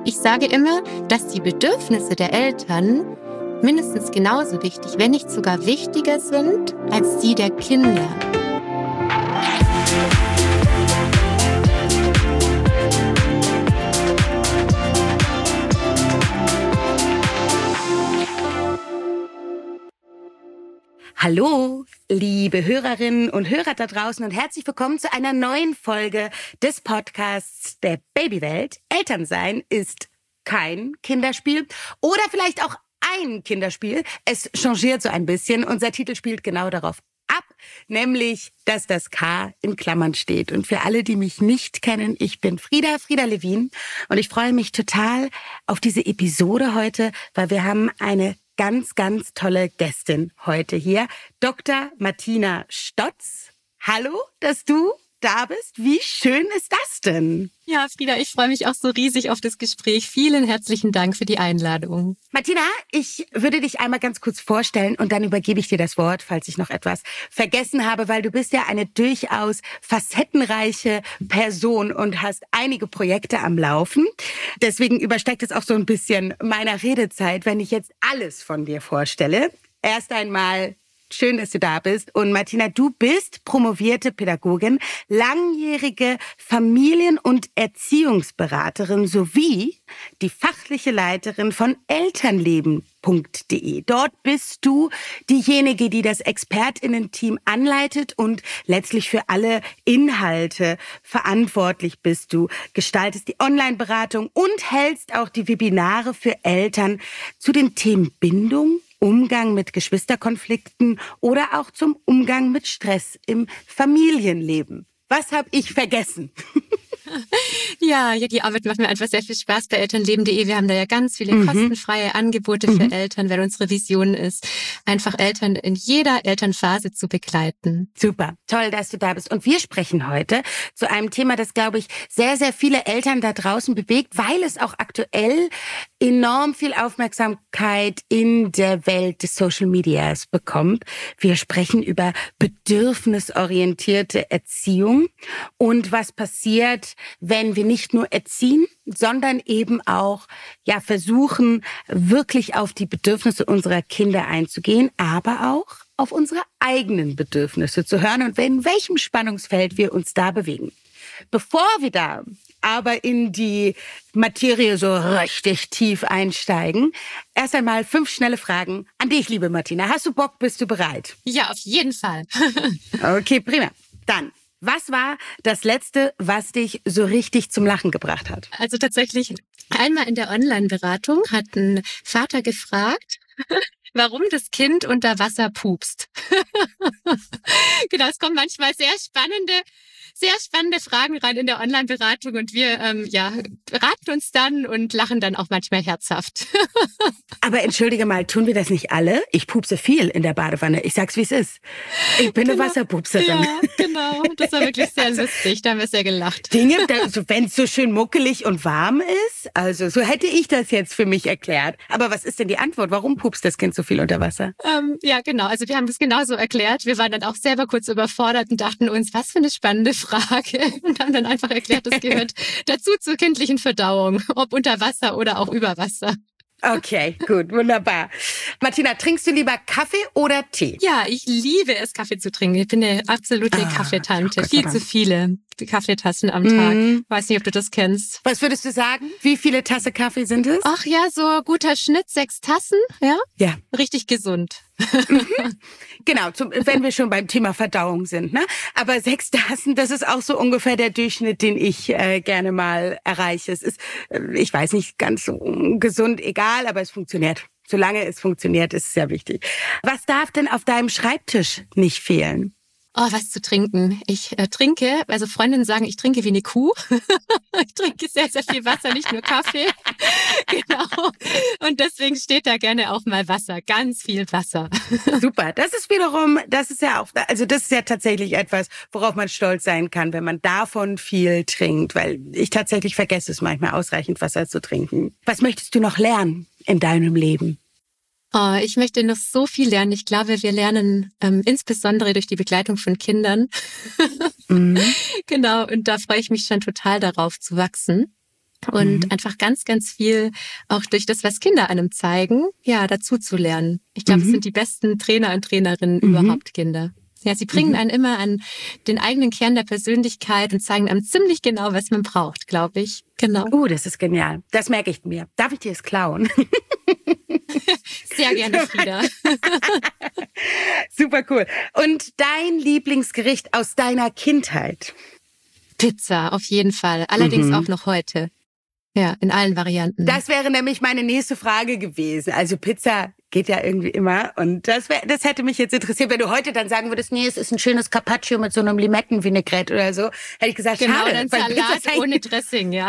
Ich sage immer, dass die Bedürfnisse der Eltern mindestens genauso wichtig, wenn nicht sogar wichtiger sind als die der Kinder. Hallo, liebe Hörerinnen und Hörer da draußen und herzlich willkommen zu einer neuen Folge des Podcasts der Babywelt. Elternsein ist kein Kinderspiel oder vielleicht auch ein Kinderspiel. Es changiert so ein bisschen. Unser Titel spielt genau darauf ab, nämlich, dass das K in Klammern steht. Und für alle, die mich nicht kennen, ich bin Frieda Levin und ich freue mich total auf diese Episode heute, weil wir haben eine ganz, ganz tolle Gästin heute hier, Dr. Martina Stotz. Hallo, dass du da bist. Wie schön ist das denn? Ja, Frieda, ich freue mich auch so riesig auf das Gespräch. Vielen herzlichen Dank für die Einladung. Martina, ich würde dich einmal ganz kurz vorstellen und dann übergebe ich dir das Wort, falls ich noch etwas vergessen habe, weil du bist ja eine durchaus facettenreiche Person und hast einige Projekte am Laufen. Deswegen übersteigt es auch so ein bisschen meiner Redezeit, wenn ich jetzt alles von dir vorstelle. Erst einmal schön, dass du da bist. Und Martina, du bist promovierte Pädagogin, langjährige Familien- und Erziehungsberaterin sowie die fachliche Leiterin von Elternleben.de. Dort bist du diejenige, die das ExpertInnen-Team anleitet und letztlich für alle Inhalte verantwortlich bist. Du gestaltest die Online-Beratung und hältst auch die Webinare für Eltern zu den Themen Bindung, Umgang mit Geschwisterkonflikten oder auch zum Umgang mit Stress im Familienleben. Was habe ich vergessen? Ja, die Arbeit macht mir einfach sehr viel Spaß bei Elternleben.de. Wir haben da ja ganz viele kostenfreie Angebote für Eltern, weil unsere Vision ist, einfach Eltern in jeder Elternphase zu begleiten. Super, toll, dass du da bist. Und wir sprechen heute zu einem Thema, das, glaube ich, sehr, sehr viele Eltern da draußen bewegt, weil es auch aktuell enorm viel Aufmerksamkeit in der Welt des Social Medias bekommt. Wir sprechen über bedürfnisorientierte Erziehung und was passiert, wenn wir nicht nur erziehen, sondern eben auch versuchen, wirklich auf die Bedürfnisse unserer Kinder einzugehen, aber auch auf unsere eigenen Bedürfnisse zu hören und in welchem Spannungsfeld wir uns da bewegen. Bevor wir da aber in die Materie so richtig tief einsteigen, erst einmal 5 schnelle Fragen an dich, liebe Martina. Hast du Bock? Bist du bereit? Ja, auf jeden Fall. Okay, prima. Dann, was war das Letzte, was dich so richtig zum Lachen gebracht hat? Also tatsächlich, einmal in der Online-Beratung hat ein Vater gefragt, warum das Kind unter Wasser pupst. Genau, es kommen manchmal sehr spannende Fragen rein in der Online-Beratung und wir beraten uns dann und lachen dann auch manchmal herzhaft. Aber entschuldige mal, tun wir das nicht alle? Ich pupse viel in der Badewanne. Ich sag's, wie es ist. Ich bin eine Wasserpupserin. Ja, genau. Das war wirklich sehr lustig. Da haben wir sehr gelacht. Dinge, wenn es so schön muckelig und warm ist, also so hätte ich das jetzt für mich erklärt. Aber was ist denn die Antwort? Warum pupst das Kind so viel unter Wasser? Ja, genau. Also wir haben das genauso erklärt. Wir waren dann auch selber kurz überfordert und dachten uns, was für eine spannende Frage. Und haben dann einfach erklärt, das gehört dazu zur kindlichen Verdauung. Ob unter Wasser oder auch über Wasser. Okay, gut, wunderbar. Martina, trinkst du lieber Kaffee oder Tee? Ja, ich liebe es, Kaffee zu trinken. Ich bin eine absolute Kaffeetante. Viel zu viele Kaffeetassen am Tag. Weiß nicht, ob du das kennst. Was würdest du sagen? Wie viele Tasse Kaffee sind es? Ach ja, so guter Schnitt, 6 Tassen. Ja? Ja. Richtig gesund. Genau, wenn wir schon beim Thema Verdauung sind, ne? Aber 6 Tassen, das ist auch so ungefähr der Durchschnitt, den ich gerne mal erreiche. Es ist, ich weiß nicht, ganz so gesund, egal, aber es funktioniert. Solange es funktioniert, ist es sehr wichtig. Was darf denn auf deinem Schreibtisch nicht fehlen? Oh, was zu trinken. Ich trinke, also Freundinnen sagen, ich trinke wie eine Kuh. Ich trinke sehr, sehr viel Wasser, nicht nur Kaffee. Genau. Und deswegen steht da gerne auch mal Wasser, ganz viel Wasser. Super. Das ist wiederum, das ist ja tatsächlich etwas, worauf man stolz sein kann, wenn man davon viel trinkt, weil ich tatsächlich vergesse es manchmal, ausreichend Wasser zu trinken. Was möchtest du noch lernen in deinem Leben? Oh, ich möchte noch so viel lernen. Ich glaube, wir lernen insbesondere durch die Begleitung von Kindern. Genau, und da freue ich mich schon total darauf zu wachsen. Und einfach ganz, ganz viel auch durch das, was Kinder einem zeigen, ja, dazu zu lernen. Ich glaube, es sind die besten Trainer und Trainerinnen überhaupt, Kinder. Ja, sie bringen einen immer an den eigenen Kern der Persönlichkeit und zeigen einem ziemlich genau, was man braucht, glaube ich. Genau. Das ist genial. Das merke ich mir. Darf ich dir das klauen? Sehr gerne, Frieda. Super cool. Und dein Lieblingsgericht aus deiner Kindheit? Pizza, auf jeden Fall. Allerdings auch noch heute. Ja, in allen Varianten. Das wäre nämlich meine nächste Frage gewesen. Also Pizza geht ja irgendwie immer. Und das hätte mich jetzt interessiert, wenn du heute dann sagen würdest, nee, es ist ein schönes Carpaccio mit so einem Limettenvinaigrette oder so. Hätte ich gesagt, genau, schade. Ein Salat ohne Dressing, ja.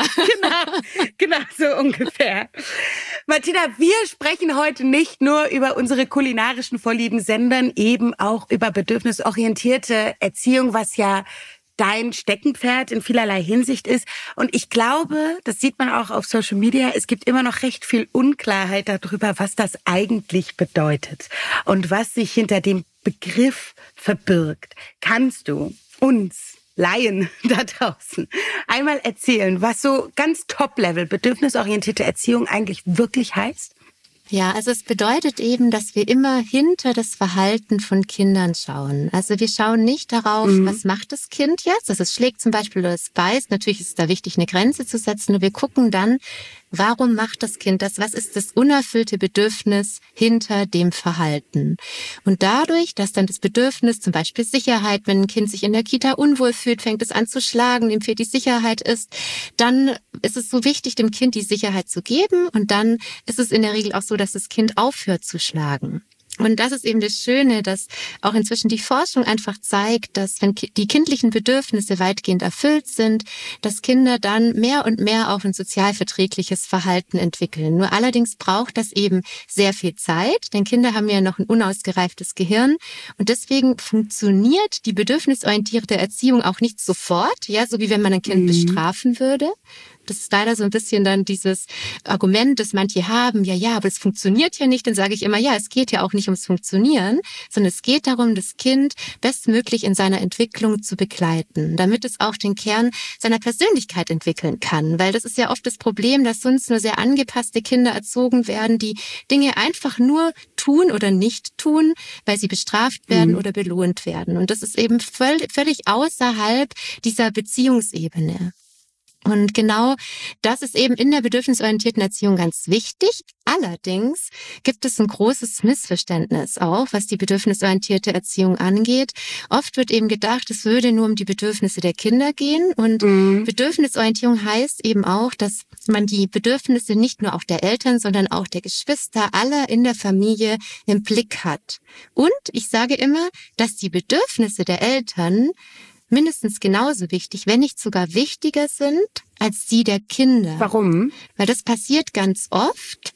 Genau, so ungefähr. Martina, wir sprechen heute nicht nur über unsere kulinarischen Vorlieben, sondern eben auch über bedürfnisorientierte Erziehung, was ja dein Steckenpferd in vielerlei Hinsicht ist. Und ich glaube, das sieht man auch auf Social Media, es gibt immer noch recht viel Unklarheit darüber, was das eigentlich bedeutet und was sich hinter dem Begriff verbirgt. Kannst du uns Laien da draußen einmal erzählen, was so ganz Top-Level bedürfnisorientierte Erziehung eigentlich wirklich heißt? Ja, also es bedeutet eben, dass wir immer hinter das Verhalten von Kindern schauen. Also wir schauen nicht darauf, was macht das Kind jetzt? Also es schlägt zum Beispiel oder es beißt. Natürlich ist es da wichtig, eine Grenze zu setzen. Und wir gucken dann, warum macht das Kind das? Was ist das unerfüllte Bedürfnis hinter dem Verhalten? Und dadurch, dass dann das Bedürfnis, zum Beispiel Sicherheit, wenn ein Kind sich in der Kita unwohl fühlt, fängt es an zu schlagen, dem fehlt die Sicherheit ist, dann ist es so wichtig, dem Kind die Sicherheit zu geben. Und dann ist es in der Regel auch so, dass das Kind aufhört zu schlagen. Und das ist eben das Schöne, dass auch inzwischen die Forschung einfach zeigt, dass wenn die kindlichen Bedürfnisse weitgehend erfüllt sind, dass Kinder dann mehr und mehr auch ein sozialverträgliches Verhalten entwickeln. Nur allerdings braucht das eben sehr viel Zeit, denn Kinder haben ja noch ein unausgereiftes Gehirn und deswegen funktioniert die bedürfnisorientierte Erziehung auch nicht sofort, ja, so wie wenn man ein Kind bestrafen würde. Das ist leider so ein bisschen dann dieses Argument, das manche haben, ja, aber es funktioniert ja nicht. Dann sage ich immer, ja, es geht ja auch nicht ums Funktionieren, sondern es geht darum, das Kind bestmöglich in seiner Entwicklung zu begleiten, damit es auch den Kern seiner Persönlichkeit entwickeln kann. Weil das ist ja oft das Problem, dass sonst nur sehr angepasste Kinder erzogen werden, die Dinge einfach nur tun oder nicht tun, weil sie bestraft werden oder belohnt werden. Und das ist eben völlig außerhalb dieser Beziehungsebene. Und genau das ist eben in der bedürfnisorientierten Erziehung ganz wichtig. Allerdings gibt es ein großes Missverständnis auch, was die bedürfnisorientierte Erziehung angeht. Oft wird eben gedacht, es würde nur um die Bedürfnisse der Kinder gehen. Und Bedürfnisorientierung heißt eben auch, dass man die Bedürfnisse nicht nur auch der Eltern, sondern auch der Geschwister, aller in der Familie im Blick hat. Und ich sage immer, dass die Bedürfnisse der Eltern mindestens genauso wichtig, wenn nicht sogar wichtiger sind als die der Kinder. Warum? Weil das passiert ganz oft.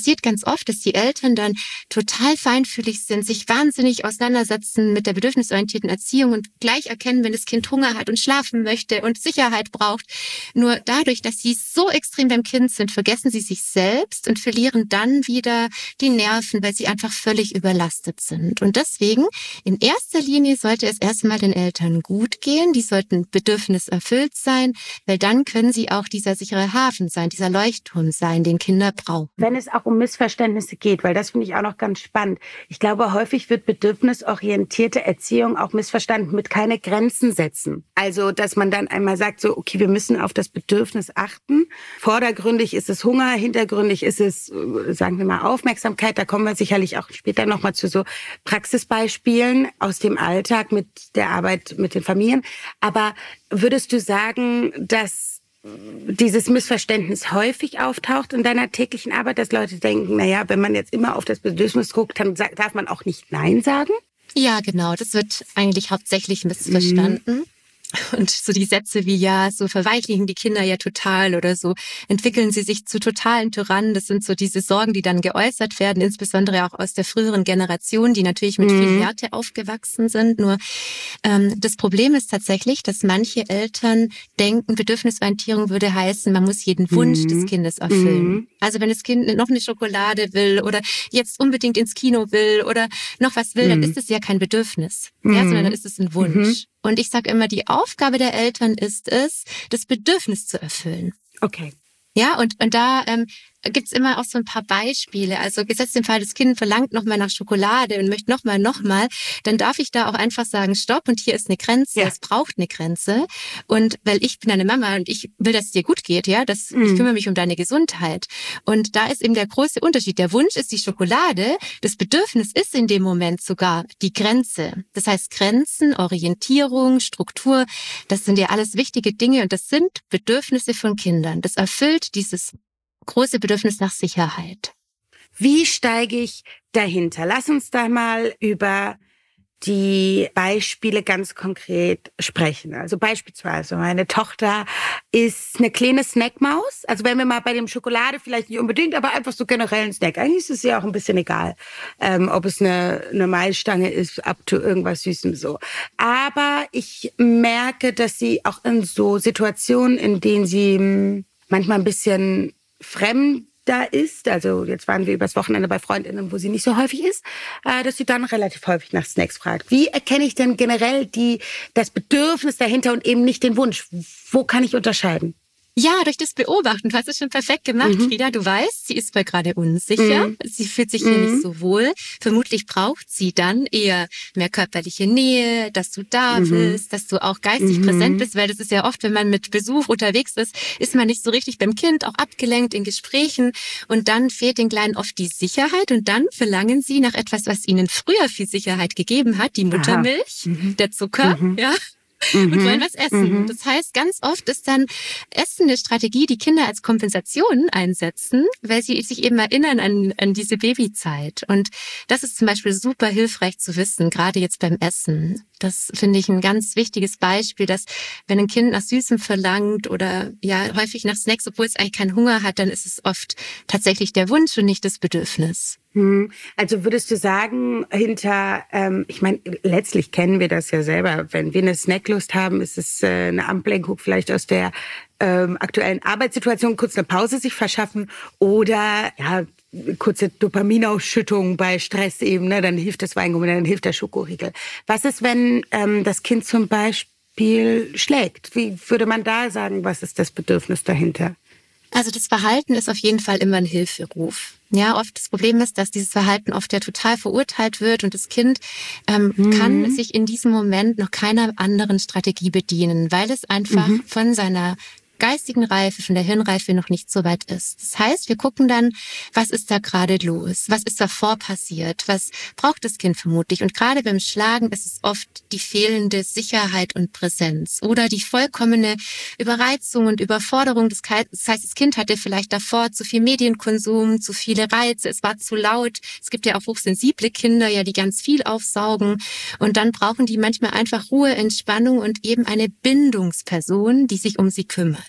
Dass die Eltern dann total feinfühlig sind, sich wahnsinnig auseinandersetzen mit der bedürfnisorientierten Erziehung und gleich erkennen, wenn das Kind Hunger hat und schlafen möchte und Sicherheit braucht. Nur dadurch, dass sie so extrem beim Kind sind, vergessen sie sich selbst und verlieren dann wieder die Nerven, weil sie einfach völlig überlastet sind. Und deswegen, in erster Linie sollte es erstmal den Eltern gut gehen. Die sollten bedürfniserfüllt sein, weil dann können sie auch dieser sichere Hafen sein, dieser Leuchtturm sein, den Kinder brauchen. Wenn es auch um Missverständnisse geht, weil das finde ich auch noch ganz spannend. Ich glaube, häufig wird bedürfnisorientierte Erziehung auch missverstanden mit keine Grenzen setzen. Also, dass man dann einmal sagt, so, okay, wir müssen auf das Bedürfnis achten. Vordergründig ist es Hunger, hintergründig ist es, sagen wir mal, Aufmerksamkeit. Da kommen wir sicherlich auch später nochmal zu so Praxisbeispielen aus dem Alltag mit der Arbeit mit den Familien. Aber würdest du sagen, dass dieses Missverständnis häufig auftaucht in deiner täglichen Arbeit, dass Leute denken, naja, wenn man jetzt immer auf das Bedürfnis guckt, dann darf man auch nicht Nein sagen? Ja, genau. Das wird eigentlich hauptsächlich missverstanden. Und so die Sätze wie, ja, so verweichlichen die Kinder ja total oder so entwickeln sie sich zu totalen Tyrannen. Das sind so diese Sorgen, die dann geäußert werden, insbesondere auch aus der früheren Generation, die natürlich mit viel Härte aufgewachsen sind. Nur das Problem ist tatsächlich, dass manche Eltern denken, Bedürfnisorientierung würde heißen, man muss jeden Wunsch des Kindes erfüllen. Also wenn das Kind noch eine Schokolade will oder jetzt unbedingt ins Kino will oder noch was will, dann ist es ja kein Bedürfnis, ja, sondern dann ist es ein Wunsch. Und ich sage immer, die Aufgabe der Eltern ist es, das Bedürfnis zu erfüllen. Okay. Ja, und da gibt's immer auch so ein paar Beispiele. Also gesetzt den Fall, das Kind verlangt nochmal nach Schokolade und möchte nochmal, dann darf ich da auch einfach sagen, stopp, und hier ist eine Grenze, es braucht eine Grenze. Und weil ich bin eine Mama und ich will, dass es dir gut geht, ja, ich kümmere mich um deine Gesundheit. Und da ist eben der große Unterschied. Der Wunsch ist die Schokolade, das Bedürfnis ist in dem Moment sogar die Grenze. Das heißt, Grenzen, Orientierung, Struktur, das sind ja alles wichtige Dinge und das sind Bedürfnisse von Kindern. Das erfüllt dieses große Bedürfnis nach Sicherheit. Wie steige ich dahinter? Lass uns da mal über die Beispiele ganz konkret sprechen. Also beispielsweise, meine Tochter ist eine kleine Snackmaus. Also wenn wir mal bei dem Schokolade vielleicht nicht unbedingt, aber einfach so generell ein Snack. Eigentlich ist es ja auch ein bisschen egal, ob es eine Maisstange ist, up to irgendwas Süßem so. Aber ich merke, dass sie auch in so Situationen, in denen sie manchmal ein bisschen fremder ist, also jetzt waren wir übers Wochenende bei Freundinnen, wo sie nicht so häufig ist, dass sie dann relativ häufig nach Snacks fragt. Wie erkenne ich denn generell das Bedürfnis dahinter und eben nicht den Wunsch? Wo kann ich unterscheiden? Ja, durch das Beobachten. Du hast es schon perfekt gemacht, Frieda. Du weißt, sie ist mal gerade unsicher. Sie fühlt sich hier nicht so wohl. Vermutlich braucht sie dann eher mehr körperliche Nähe, dass du da bist, dass du auch geistig präsent bist, weil das ist ja oft, wenn man mit Besuch unterwegs ist man nicht so richtig beim Kind, auch abgelenkt in Gesprächen. Und dann fehlt den Kleinen oft die Sicherheit und dann verlangen sie nach etwas, was ihnen früher viel Sicherheit gegeben hat, die Muttermilch, der Zucker, ja. Und wollen was essen. Das heißt, ganz oft ist dann Essen eine Strategie, die Kinder als Kompensation einsetzen, weil sie sich eben erinnern an diese Babyzeit. Und das ist zum Beispiel super hilfreich zu wissen, gerade jetzt beim Essen. Das finde ich ein ganz wichtiges Beispiel, dass wenn ein Kind nach Süßem verlangt oder ja häufig nach Snacks, obwohl es eigentlich keinen Hunger hat, dann ist es oft tatsächlich der Wunsch und nicht das Bedürfnis. Also würdest du sagen, ich meine, letztlich kennen wir das ja selber. Wenn wir eine Snacklust haben, ist es eine Ablenkung vielleicht aus der aktuellen Arbeitssituation, kurz eine Pause sich verschaffen oder ja kurze Dopaminausschüttung bei Stress eben, ne? Dann hilft das Weingummi, dann hilft der Schokoriegel. Was ist, wenn das Kind zum Beispiel schlägt? Wie würde man da sagen, was ist das Bedürfnis dahinter? Also das Verhalten ist auf jeden Fall immer ein Hilferuf. Ja, oft das Problem ist, dass dieses Verhalten oft ja total verurteilt wird und das Kind kann sich in diesem Moment noch keiner anderen Strategie bedienen, weil es einfach von seiner geistigen Reife, von der Hirnreife noch nicht so weit ist. Das heißt, wir gucken dann, was ist da gerade los? Was ist davor passiert? Was braucht das Kind vermutlich? Und gerade beim Schlagen ist es oft die fehlende Sicherheit und Präsenz oder die vollkommene Überreizung und Überforderung. Das heißt, das Kind hatte vielleicht davor zu viel Medienkonsum, zu viele Reize, es war zu laut. Es gibt ja auch hochsensible Kinder, ja, die ganz viel aufsaugen. Und dann brauchen die manchmal einfach Ruhe, Entspannung und eben eine Bindungsperson, die sich um sie kümmert.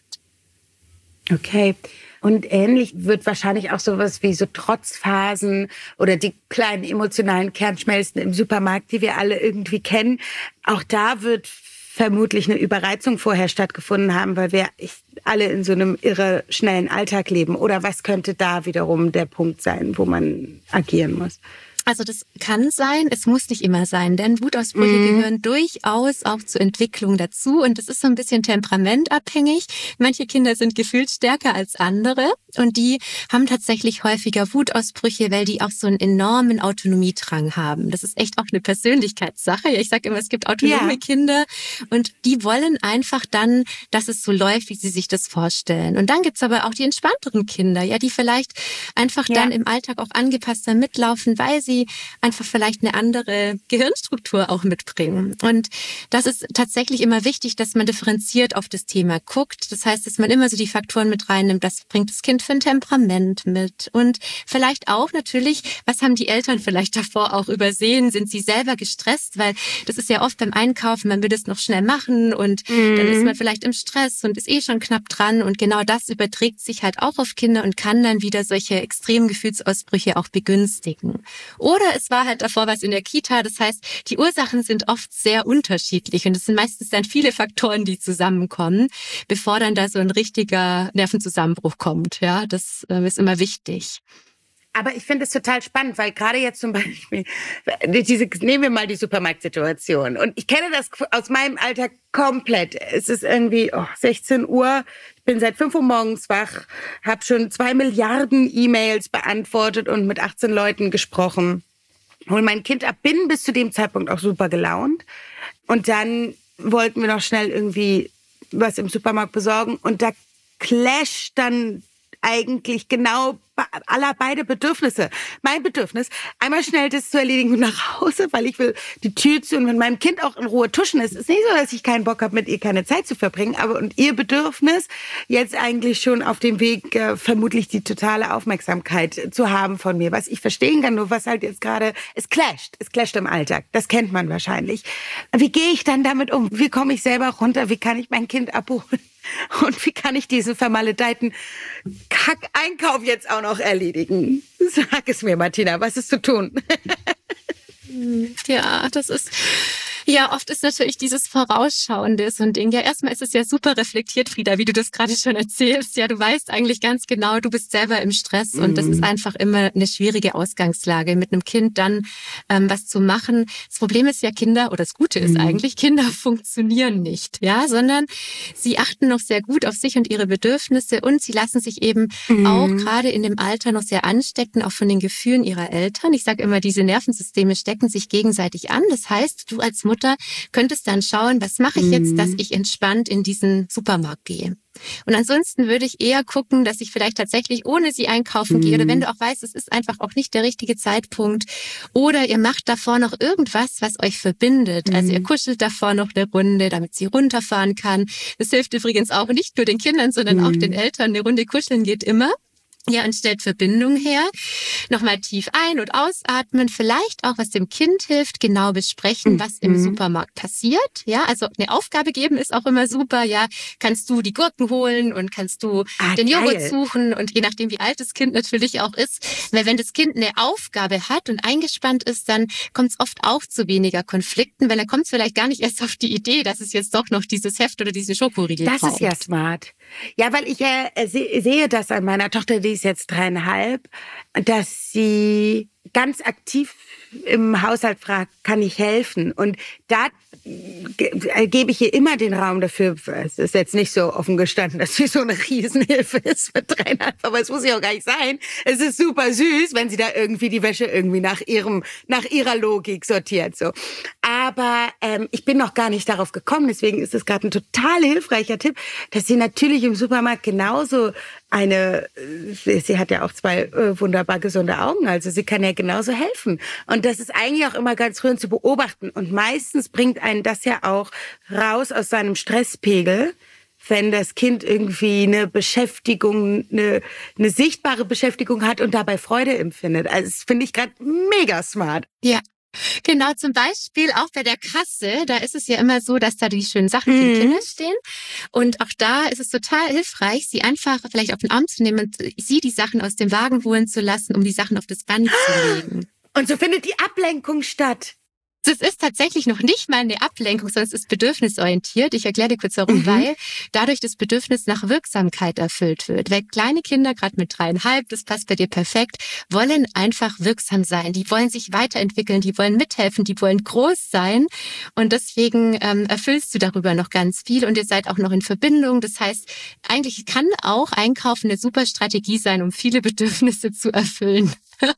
Okay. Und ähnlich wird wahrscheinlich auch sowas wie so Trotzphasen oder die kleinen emotionalen Kernschmelzen im Supermarkt, die wir alle irgendwie kennen. Auch da wird vermutlich eine Überreizung vorher stattgefunden haben, weil wir alle in so einem irre schnellen Alltag leben. Oder was könnte da wiederum der Punkt sein, wo man agieren muss? Also das kann sein, es muss nicht immer sein, denn Wutausbrüche gehören durchaus auch zur Entwicklung dazu und das ist so ein bisschen temperamentabhängig. Manche Kinder sind gefühlsstärker als andere und die haben tatsächlich häufiger Wutausbrüche, weil die auch so einen enormen Autonomiedrang haben. Das ist echt auch eine Persönlichkeitssache. Ich sage immer, es gibt autonome Kinder und die wollen einfach dann, dass es so läuft, wie sie sich das vorstellen. Und dann gibt's aber auch die entspannteren Kinder, ja, die vielleicht einfach dann im Alltag auch angepasster mitlaufen, weil sie einfach vielleicht eine andere Gehirnstruktur auch mitbringen. Und das ist tatsächlich immer wichtig, dass man differenziert auf das Thema guckt. Das heißt, dass man immer so die Faktoren mit reinnimmt, was bringt das Kind für ein Temperament mit und vielleicht auch natürlich, was haben die Eltern vielleicht davor auch übersehen? Sind sie selber gestresst? Weil das ist ja oft beim Einkaufen, man will das noch schnell machen und dann ist man vielleicht im Stress und ist schon knapp dran und genau das überträgt sich halt auch auf Kinder und kann dann wieder solche extremen Gefühlsausbrüche auch begünstigen. Oder es war halt davor was in der Kita. Das heißt, die Ursachen sind oft sehr unterschiedlich und es sind meistens dann viele Faktoren, die zusammenkommen, bevor dann da so ein richtiger Nervenzusammenbruch kommt. Ja, das ist immer wichtig. Aber ich finde es total spannend, weil gerade jetzt zum Beispiel, nehmen wir mal die Supermarktsituation. Und ich kenne das aus meinem Alltag komplett. Es ist irgendwie 16 Uhr, ich bin seit 5 Uhr morgens wach, habe schon 2 Milliarden E-Mails beantwortet und mit 18 Leuten gesprochen. Hol mein Kind ab, bin bis zu dem Zeitpunkt auch super gelaunt. Und dann wollten wir noch schnell irgendwie was im Supermarkt besorgen. Und da clasht dann eigentlich genau beide Bedürfnisse. Mein Bedürfnis, einmal schnell das zu erledigen und nach Hause, weil ich will die Tür zu und mit meinem Kind auch in Ruhe tuschen. Es ist nicht so, dass ich keinen Bock habe, mit ihr keine Zeit zu verbringen, aber und ihr Bedürfnis, jetzt eigentlich schon auf dem Weg, vermutlich die totale Aufmerksamkeit zu haben von mir, was ich verstehen kann, nur was halt jetzt gerade, es clasht im Alltag, das kennt man wahrscheinlich. Wie gehe ich dann damit um? Wie komme ich selber runter? Wie kann ich mein Kind abholen? Und wie kann ich diesen vermaledeiten Kack-Einkauf jetzt auch noch erledigen? Sag es mir, Martina, was ist zu tun? Ja, das ist... Ja, oft ist natürlich dieses Vorausschauende so ein Ding. Ja, erstmal ist es ja super reflektiert, Frieda, wie du das gerade schon erzählst. Ja, du weißt eigentlich ganz genau, du bist selber im Stress und das ist einfach immer eine schwierige Ausgangslage, mit einem Kind dann was zu machen. Das Problem ist ja, Kinder, oder das Gute ist eigentlich, Kinder funktionieren nicht, ja, sondern sie achten noch sehr gut auf sich und ihre Bedürfnisse und sie lassen sich eben auch gerade in dem Alter noch sehr anstecken, auch von den Gefühlen ihrer Eltern. Ich sage immer, diese Nervensysteme stecken sich gegenseitig an. Das heißt, du als Mutter könntest dann schauen, was mache ich jetzt, dass ich entspannt in diesen Supermarkt gehe. Und ansonsten würde ich eher gucken, dass ich vielleicht tatsächlich ohne sie einkaufen gehe oder wenn du auch weißt, es ist einfach auch nicht der richtige Zeitpunkt oder ihr macht davor noch irgendwas, was euch verbindet. Also ihr kuschelt davor noch eine Runde, damit sie runterfahren kann. Das hilft übrigens auch nicht nur den Kindern, sondern auch den Eltern. Eine Runde kuscheln geht immer. Ja, und stellt Verbindung her. Nochmal tief ein- und ausatmen. Vielleicht auch, was dem Kind hilft, genau besprechen, was im Supermarkt passiert. Ja, also eine Aufgabe geben ist auch immer super. Ja, kannst du die Gurken holen und kannst du den Joghurt suchen und je nachdem, wie alt das Kind natürlich auch ist. Weil wenn das Kind eine Aufgabe hat und eingespannt ist, dann kommt es oft auch zu weniger Konflikten, weil dann kommt es vielleicht gar nicht erst auf die Idee, dass es jetzt doch noch dieses Heft oder diesen Schokoriegel braucht. Das ist ja smart. Ja, weil ich sehe das an meiner Tochter, die ist jetzt 3,5, dass sie ganz aktiv im Haushalt fragt, kann ich helfen? Und da gebe ich ihr immer den Raum dafür. Es ist jetzt nicht so offen gestanden, dass sie so eine Riesenhilfe ist mit 3,5, aber es muss ja auch gar nicht sein. Es ist super süß, wenn sie da irgendwie die Wäsche irgendwie nach ihrer Logik sortiert, so. Aber ich bin noch gar nicht darauf gekommen, deswegen ist es gerade ein total hilfreicher Tipp, dass sie natürlich im Supermarkt genauso sie hat ja auch 2 wunderbar gesunde Augen, also sie kann ja genauso helfen. Und das ist eigentlich auch immer ganz rührend zu beobachten. Und meistens bringt einen das ja auch raus aus seinem Stresspegel, wenn das Kind irgendwie eine Beschäftigung, eine sichtbare Beschäftigung hat und dabei Freude empfindet. Also das finde ich gerade mega smart. Ja. Genau, zum Beispiel auch bei der Kasse, da ist es ja immer so, dass da die schönen Sachen für die Kinder stehen. Und auch da ist es total hilfreich, sie einfach vielleicht auf den Arm zu nehmen und sie die Sachen aus dem Wagen holen zu lassen, um die Sachen auf das Band zu legen. Und so findet die Ablenkung statt. Das ist tatsächlich noch nicht mal eine Ablenkung, sondern es ist bedürfnisorientiert. Ich erkläre dir kurz warum, weil dadurch das Bedürfnis nach Wirksamkeit erfüllt wird. Weil kleine Kinder, gerade mit 3,5, das passt bei dir perfekt, wollen einfach wirksam sein. Die wollen sich weiterentwickeln, die wollen mithelfen, die wollen groß sein. Und deswegen erfüllst du darüber noch ganz viel und ihr seid auch noch in Verbindung. Das heißt, eigentlich kann auch Einkaufen eine super Strategie sein, um viele Bedürfnisse zu erfüllen.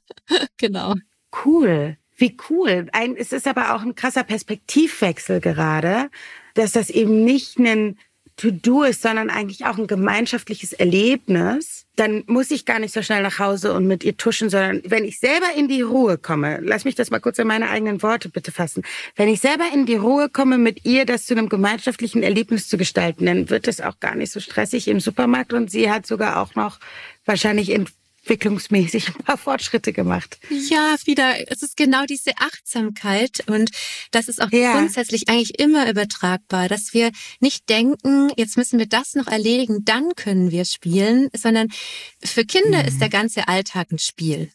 Genau. Cool. Wie cool. Es ist aber auch ein krasser Perspektivwechsel gerade, dass das eben nicht ein To-Do ist, sondern eigentlich auch ein gemeinschaftliches Erlebnis. Dann muss ich gar nicht so schnell nach Hause und mit ihr tuschen, sondern wenn ich selber in die Ruhe komme, lass mich das mal kurz in meine eigenen Worte bitte fassen. Wenn ich selber in die Ruhe komme, mit ihr das zu einem gemeinschaftlichen Erlebnis zu gestalten, dann wird es auch gar nicht so stressig im Supermarkt und sie hat sogar auch noch wahrscheinlich entwicklungsmäßig ein paar Fortschritte gemacht. Ja, Frieda, es ist genau diese Achtsamkeit und das ist auch grundsätzlich eigentlich immer übertragbar, dass wir nicht denken, jetzt müssen wir das noch erledigen, dann können wir spielen, sondern für Kinder ist der ganze Alltag ein Spiel.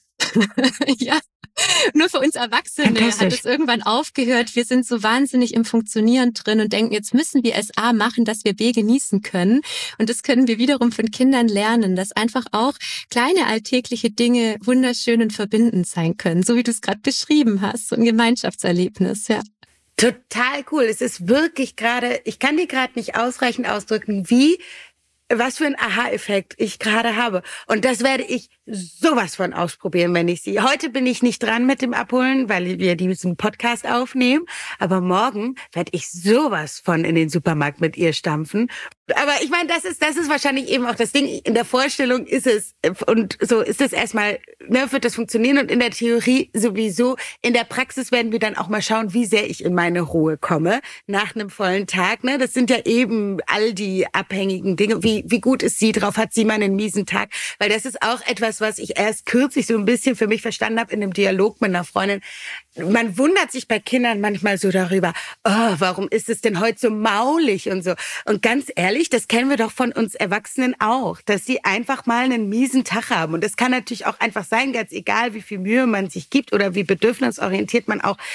Ja. Nur für uns Erwachsene hat es irgendwann aufgehört. Wir sind so wahnsinnig im Funktionieren drin und denken, jetzt müssen wir es A machen, dass wir B genießen können. Und das können wir wiederum von Kindern lernen, dass einfach auch kleine alltägliche Dinge wunderschön und verbindend sein können. So wie du es gerade beschrieben hast, so ein Gemeinschaftserlebnis, ja. Total cool. Es ist wirklich gerade, ich kann dir gerade nicht ausreichend ausdrücken, wie was für ein Aha-Effekt ich gerade habe. Und das werde ich sowas von ausprobieren, wenn ich sie. Heute bin ich nicht dran mit dem Abholen, weil wir diesen Podcast aufnehmen. Aber morgen werde ich sowas von in den Supermarkt mit ihr stampfen. Aber ich meine, das ist wahrscheinlich eben auch das Ding. In der Vorstellung ist es, und so ist es erstmal, ne, wird das funktionieren, und in der Theorie sowieso. In der Praxis werden wir dann auch mal schauen, wie sehr ich in meine Ruhe komme nach einem vollen Tag. Ne, das sind ja eben all die abhängigen Dinge. Wie gut ist sie drauf? Hat sie mal einen miesen Tag? Weil das ist auch etwas, was ich erst kürzlich so ein bisschen für mich verstanden habe in einem Dialog mit einer Freundin. Man wundert sich bei Kindern manchmal so darüber, oh, warum ist es denn heute so maulig und so. Und ganz ehrlich, das kennen wir doch von uns Erwachsenen auch, dass sie einfach mal einen miesen Tag haben. Und das kann natürlich auch einfach sein, ganz egal, wie viel Mühe man sich gibt oder wie bedürfnisorientiert man auch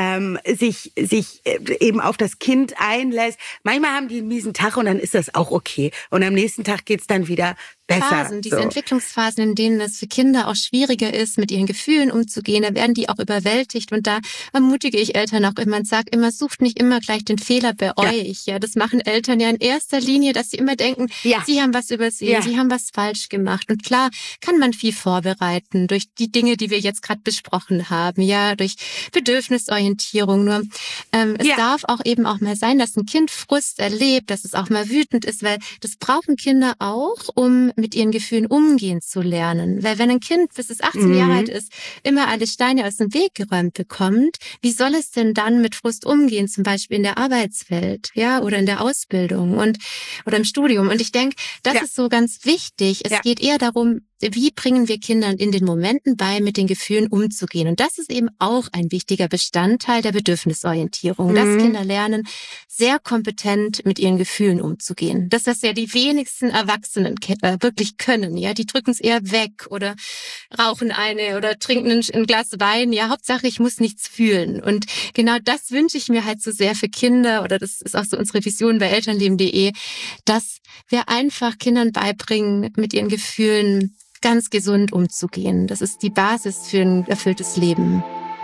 sich eben auf das Kind einlässt. Manchmal haben die einen miesen Tag und dann ist das auch okay. Und am nächsten Tag geht's dann wieder besser. Phasen, diese Entwicklungsphasen, in denen es für Kinder auch schwieriger ist, mit ihren Gefühlen umzugehen, da werden die auch überwältigt. Und da ermutige ich Eltern auch immer und sage immer, sucht nicht immer gleich den Fehler bei euch. Ja, das machen Eltern ja in erster Linie, dass sie immer denken, sie haben was übersehen, sie haben was falsch gemacht. Und klar kann man viel vorbereiten durch die Dinge, die wir jetzt gerade besprochen haben, ja, durch Bedürfnisorientierung. Nur es darf auch eben auch mal sein, dass ein Kind Frust erlebt, dass es auch mal wütend ist, weil das brauchen Kinder auch, um mit ihren Gefühlen umgehen zu lernen. Weil wenn ein Kind, bis es 18 Jahre alt ist, immer alle Steine aus dem Weg geräumt bekommt, wie soll es denn dann mit Frust umgehen, zum Beispiel in der Arbeitswelt, ja, oder in der Ausbildung oder im Studium? Und ich denke, das ist so ganz wichtig. Es geht eher darum, wie bringen wir Kindern in den Momenten bei, mit den Gefühlen umzugehen? Und das ist eben auch ein wichtiger Bestandteil der Bedürfnisorientierung, dass Kinder lernen, sehr kompetent mit ihren Gefühlen umzugehen. Das, was ja die wenigsten Erwachsenen wirklich können, ja, die drücken es eher weg oder rauchen eine oder trinken ein Glas Wein. Ja, Hauptsache, ich muss nichts fühlen. Und genau das wünsche ich mir halt so sehr für Kinder, oder das ist auch so unsere Vision bei elternleben.de, dass wir einfach Kindern beibringen, mit ihren Gefühlen ganz gesund umzugehen. Das ist die Basis für ein erfülltes Leben.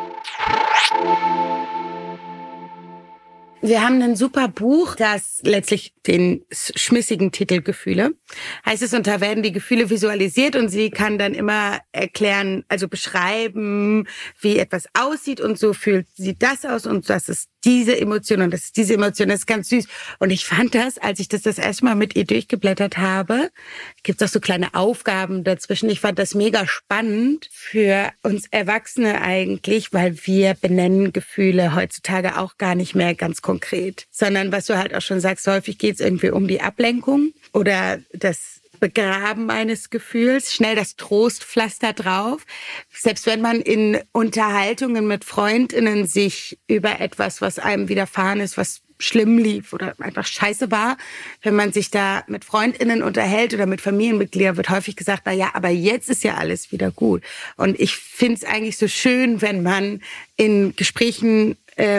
Wir haben ein super Buch, das letztlich den schmissigen Titel Gefühle heißt es, und da werden die Gefühle visualisiert und sie kann dann immer erklären, also beschreiben, wie etwas aussieht, und so fühlt sie das aus und das ist diese Emotion und das ist diese Emotion. Das ist ganz süß. Und ich fand das, als ich das erste Mal mit ihr durchgeblättert habe, gibt es auch so kleine Aufgaben dazwischen. Ich fand das mega spannend für uns Erwachsene eigentlich, weil wir benennen Gefühle heutzutage auch gar nicht mehr ganz konkret, sondern was du halt auch schon sagst, häufig geht es irgendwie um die Ablenkung oder das Begraben eines Gefühls, schnell das Trostpflaster drauf. Selbst wenn man in Unterhaltungen mit FreundInnen sich über etwas, was einem widerfahren ist, was schlimm lief oder einfach scheiße war, wenn man sich da mit FreundInnen unterhält oder mit Familienmitgliedern, wird häufig gesagt, na ja, aber jetzt ist ja alles wieder gut. Und ich finde es eigentlich so schön, wenn man in Gesprächen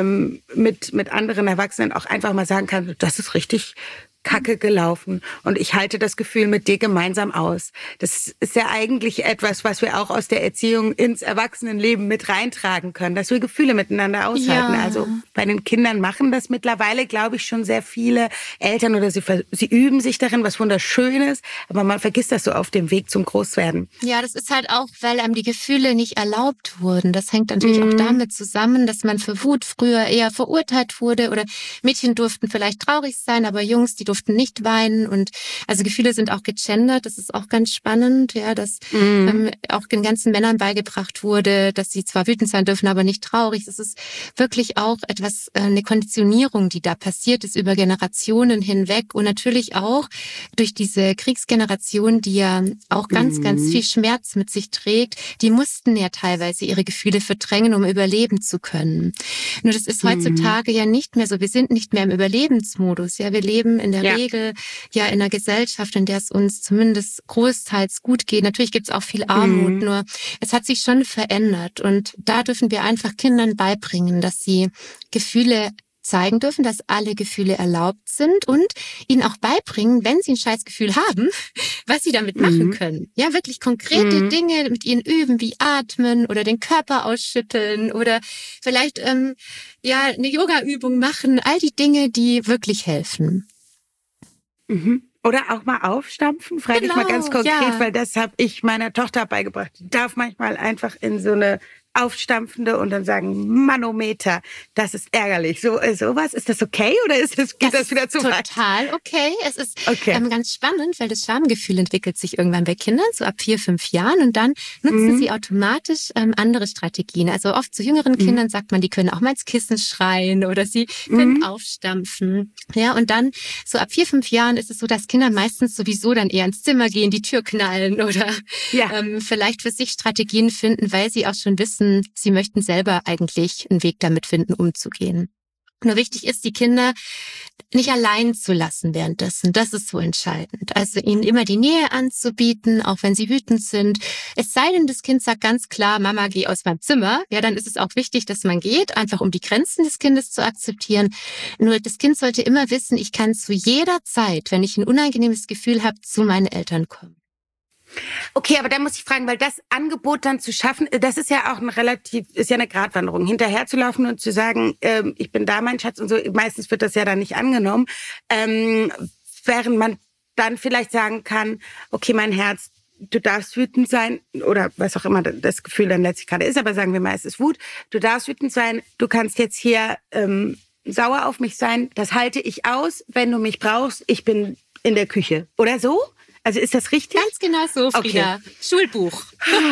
mit anderen Erwachsenen auch einfach mal sagen kann, das ist richtig Kacke gelaufen und ich halte das Gefühl mit dir gemeinsam aus. Das ist ja eigentlich etwas, was wir auch aus der Erziehung ins Erwachsenenleben mit reintragen können, dass wir Gefühle miteinander aushalten. Ja. Also bei den Kindern machen das mittlerweile, glaube ich, schon sehr viele Eltern oder sie üben sich darin, was Wunderschönes, aber man vergisst das so auf dem Weg zum Großwerden. Ja, das ist halt auch, weil einem die Gefühle nicht erlaubt wurden. Das hängt natürlich auch damit zusammen, dass man für Wut früher eher verurteilt wurde oder Mädchen durften vielleicht traurig sein, aber Jungs, die durften nicht weinen, und also Gefühle sind auch gegendert, das ist auch ganz spannend, ja, dass auch den ganzen Männern beigebracht wurde, dass sie zwar wütend sein dürfen, aber nicht traurig. Das ist wirklich auch etwas, eine Konditionierung, die da passiert ist über Generationen hinweg, und natürlich auch durch diese Kriegsgeneration, die ja auch ganz viel Schmerz mit sich trägt, die mussten ja teilweise ihre Gefühle verdrängen, um überleben zu können. Nur das ist heutzutage ja nicht mehr so. Wir sind nicht mehr im Überlebensmodus, ja, wir leben in der Regel ja in einer Gesellschaft, in der es uns zumindest großteils gut geht. Natürlich gibt es auch viel Armut, nur es hat sich schon verändert, und da dürfen wir einfach Kindern beibringen, dass sie Gefühle zeigen dürfen, dass alle Gefühle erlaubt sind, und ihnen auch beibringen, wenn sie ein Scheißgefühl haben, was sie damit machen können. Ja, wirklich konkrete Dinge mit ihnen üben, wie atmen oder den Körper ausschütteln oder vielleicht eine Yoga-Übung machen. All die Dinge, die wirklich helfen. Oder auch mal aufstampfen, frage ich mal ganz konkret, weil das habe ich meiner Tochter beigebracht. Die darf manchmal einfach in so eine aufstampfende und dann sagen, Manometer, das ist ärgerlich. Sowas, ist das okay oder geht das wieder zu weit? Total okay. Es ist ganz spannend, weil das Schamgefühl entwickelt sich irgendwann bei Kindern, so ab 4, 5 Jahren und dann nutzen sie automatisch andere Strategien. Also oft zu jüngeren Kindern sagt man, die können auch mal ins Kissen schreien oder sie können aufstampfen. Ja, und dann so ab 4, 5 Jahren ist es so, dass Kinder meistens sowieso dann eher ins Zimmer gehen, die Tür knallen oder vielleicht für sich Strategien finden, weil sie auch schon wissen, sie möchten selber eigentlich einen Weg damit finden, umzugehen. Nur wichtig ist, die Kinder nicht allein zu lassen währenddessen. Das ist so entscheidend. Also ihnen immer die Nähe anzubieten, auch wenn sie wütend sind. Es sei denn, das Kind sagt ganz klar, Mama, geh aus meinem Zimmer. Ja, dann ist es auch wichtig, dass man geht, einfach um die Grenzen des Kindes zu akzeptieren. Nur das Kind sollte immer wissen, ich kann zu jeder Zeit, wenn ich ein unangenehmes Gefühl habe, zu meinen Eltern kommen. Okay, aber da muss ich fragen, weil das Angebot dann zu schaffen, das ist ja auch ist ja eine Gratwanderung. Hinterherzulaufen und zu sagen, ich bin da, mein Schatz und so, meistens wird das ja dann nicht angenommen. Während man dann vielleicht sagen kann, okay, mein Herz, du darfst wütend sein oder was auch immer das Gefühl dann letztlich gerade ist, aber sagen wir mal, es ist Wut. Du darfst wütend sein, du kannst jetzt hier sauer auf mich sein, das halte ich aus, wenn du mich brauchst, ich bin in der Küche. Oder so? Also ist das richtig? Ganz genau so, Frieda. Okay. Schulbuch.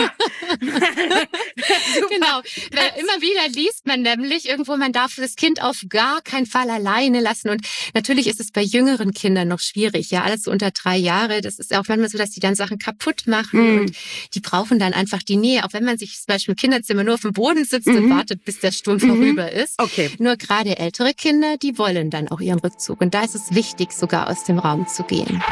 Genau. Weil immer wieder liest man nämlich irgendwo, man darf das Kind auf gar keinen Fall alleine lassen. Und natürlich ist es bei jüngeren Kindern noch schwierig. Ja, alles so unter 3 Jahre. Das ist auch manchmal so, dass die dann Sachen kaputt machen. Und die brauchen dann einfach die Nähe. Auch wenn man sich zum Beispiel im Kinderzimmer nur auf dem Boden sitzt und wartet, bis der Sturm vorüber ist. Okay. Nur gerade ältere Kinder, die wollen dann auch ihren Rückzug. Und da ist es wichtig, sogar aus dem Raum zu gehen.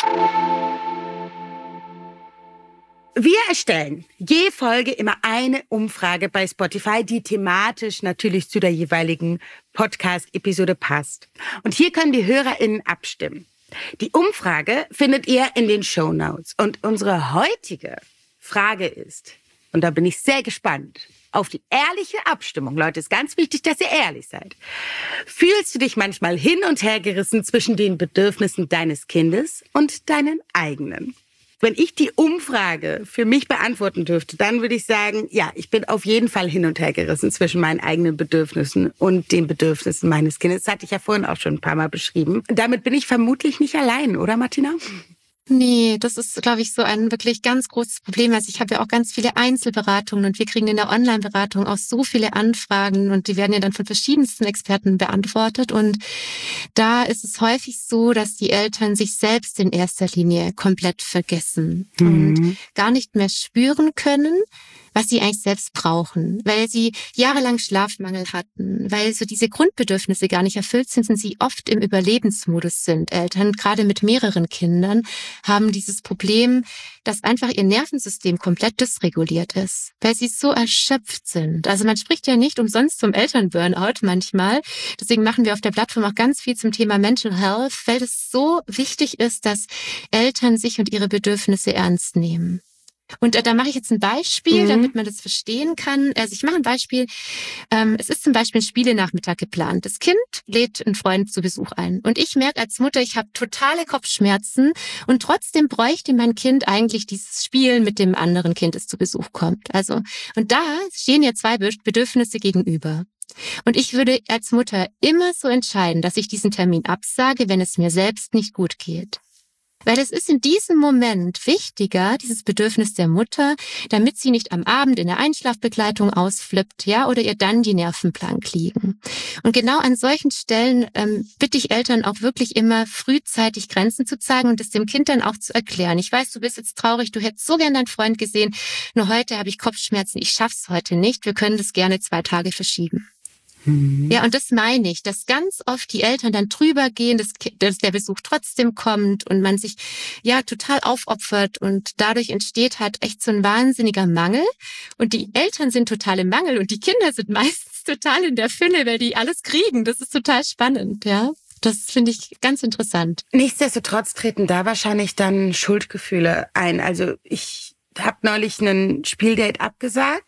Wir erstellen je Folge immer eine Umfrage bei Spotify, die thematisch natürlich zu der jeweiligen Podcast-Episode passt. Und hier können die HörerInnen abstimmen. Die Umfrage findet ihr in den Shownotes. Und unsere heutige Frage ist, und da bin ich sehr gespannt, auf die ehrliche Abstimmung. Leute, ist ganz wichtig, dass ihr ehrlich seid. Fühlst du dich manchmal hin und her gerissen zwischen den Bedürfnissen deines Kindes und deinen eigenen? Wenn ich die Umfrage für mich beantworten dürfte, dann würde ich sagen, ja, ich bin auf jeden Fall hin und her gerissen zwischen meinen eigenen Bedürfnissen und den Bedürfnissen meines Kindes. Das hatte ich ja vorhin auch schon ein paar Mal beschrieben. Damit bin ich vermutlich nicht allein, oder Martina? Nee, das ist, glaube ich, so ein wirklich ganz großes Problem. Also ich habe ja auch ganz viele Einzelberatungen und wir kriegen in der Online-Beratung auch so viele Anfragen und die werden ja dann von verschiedensten Experten beantwortet. Und da ist es häufig so, dass die Eltern sich selbst in erster Linie komplett vergessen und gar nicht mehr spüren können, was sie eigentlich selbst brauchen, weil sie jahrelang Schlafmangel hatten, weil so diese Grundbedürfnisse gar nicht erfüllt sind und sie oft im Überlebensmodus sind. Eltern, gerade mit mehreren Kindern, haben dieses Problem, dass einfach ihr Nervensystem komplett dysreguliert ist, weil sie so erschöpft sind. Also man spricht ja nicht umsonst vom Elternburnout manchmal. Deswegen machen wir auf der Plattform auch ganz viel zum Thema Mental Health, weil es so wichtig ist, dass Eltern sich und ihre Bedürfnisse ernst nehmen. Und da mache ich jetzt ein Beispiel, damit man das verstehen kann. Also ich mache ein Beispiel. Es ist zum Beispiel ein Spielenachmittag geplant. Das Kind lädt einen Freund zu Besuch ein. Und ich merke als Mutter, ich habe totale Kopfschmerzen. Und trotzdem bräuchte mein Kind eigentlich dieses Spiel mit dem anderen Kind, das zu Besuch kommt. Also, und da stehen ja 2 Bedürfnisse gegenüber. Und ich würde als Mutter immer so entscheiden, dass ich diesen Termin absage, wenn es mir selbst nicht gut geht. Weil es ist in diesem Moment wichtiger, dieses Bedürfnis der Mutter, damit sie nicht am Abend in der Einschlafbegleitung ausflippt, ja, oder ihr dann die Nerven blank liegen. Und genau an solchen Stellen bitte ich Eltern auch wirklich immer frühzeitig Grenzen zu zeigen und es dem Kind dann auch zu erklären. Ich weiß, du bist jetzt traurig, du hättest so gern deinen Freund gesehen, nur heute habe ich Kopfschmerzen, ich schaff's heute nicht, wir können das gerne 2 Tage verschieben. Ja, und das meine ich, dass ganz oft die Eltern dann drüber gehen, dass der Besuch trotzdem kommt und man sich ja total aufopfert und dadurch entsteht halt echt so ein wahnsinniger Mangel und die Eltern sind total im Mangel und die Kinder sind meistens total in der Fülle, weil die alles kriegen. Das ist total spannend, ja. Das finde ich ganz interessant. Nichtsdestotrotz treten da wahrscheinlich dann Schuldgefühle ein. Also ich habe neulich einen Spieldate abgesagt,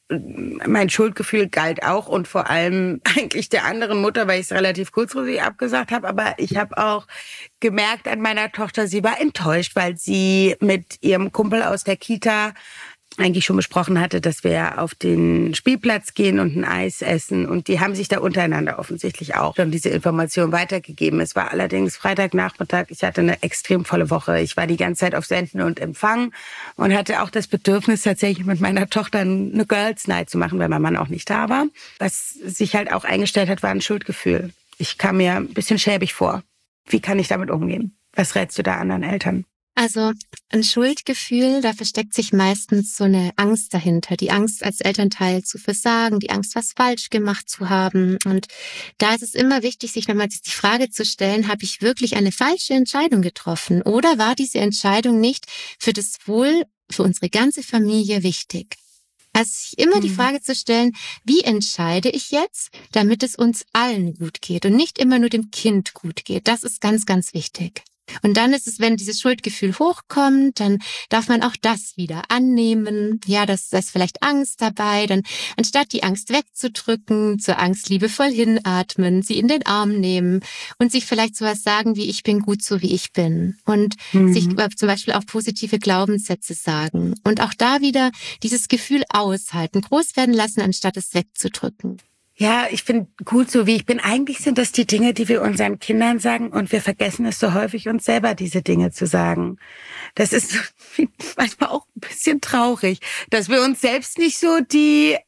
mein Schuldgefühl galt auch und vor allem eigentlich der anderen Mutter, weil ich es relativ kurzfristig abgesagt habe. Aber ich habe auch gemerkt an meiner Tochter, sie war enttäuscht, weil sie mit ihrem Kumpel aus der Kita eigentlich schon besprochen hatte, dass wir auf den Spielplatz gehen und ein Eis essen. Und die haben sich da untereinander offensichtlich auch schon diese Information weitergegeben. Es war allerdings Freitagnachmittag. Ich hatte eine extrem volle Woche. Ich war die ganze Zeit auf Senden und Empfang und hatte auch das Bedürfnis, tatsächlich mit meiner Tochter eine Girls Night zu machen, weil mein Mann auch nicht da war. Was sich halt auch eingestellt hat, war ein Schuldgefühl. Ich kam mir ein bisschen schäbig vor. Wie kann ich damit umgehen? Was rätst du da anderen Eltern? Also ein Schuldgefühl, da versteckt sich meistens so eine Angst dahinter. Die Angst, als Elternteil zu versagen, die Angst, was falsch gemacht zu haben. Und da ist es immer wichtig, sich nochmal die Frage zu stellen, habe ich wirklich eine falsche Entscheidung getroffen? Oder war diese Entscheidung nicht für das Wohl, für unsere ganze Familie wichtig? Also sich immer die Frage zu stellen, wie entscheide ich jetzt, damit es uns allen gut geht und nicht immer nur dem Kind gut geht. Das ist ganz, ganz wichtig. Und dann ist es, wenn dieses Schuldgefühl hochkommt, dann darf man auch das wieder annehmen. Ja, da ist vielleicht Angst dabei. Dann, anstatt die Angst wegzudrücken, zur Angst liebevoll hinatmen, sie in den Arm nehmen und sich vielleicht sowas sagen wie, ich bin gut so, wie ich bin. Und sich zum Beispiel auch positive Glaubenssätze sagen. Und auch da wieder dieses Gefühl aushalten, groß werden lassen, anstatt es wegzudrücken. Ja, ich finde gut so, wie ich bin. Eigentlich sind das die Dinge, die wir unseren Kindern sagen und wir vergessen es so häufig, uns selber diese Dinge zu sagen. Das ist manchmal auch ein bisschen traurig, dass wir uns selbst nicht so die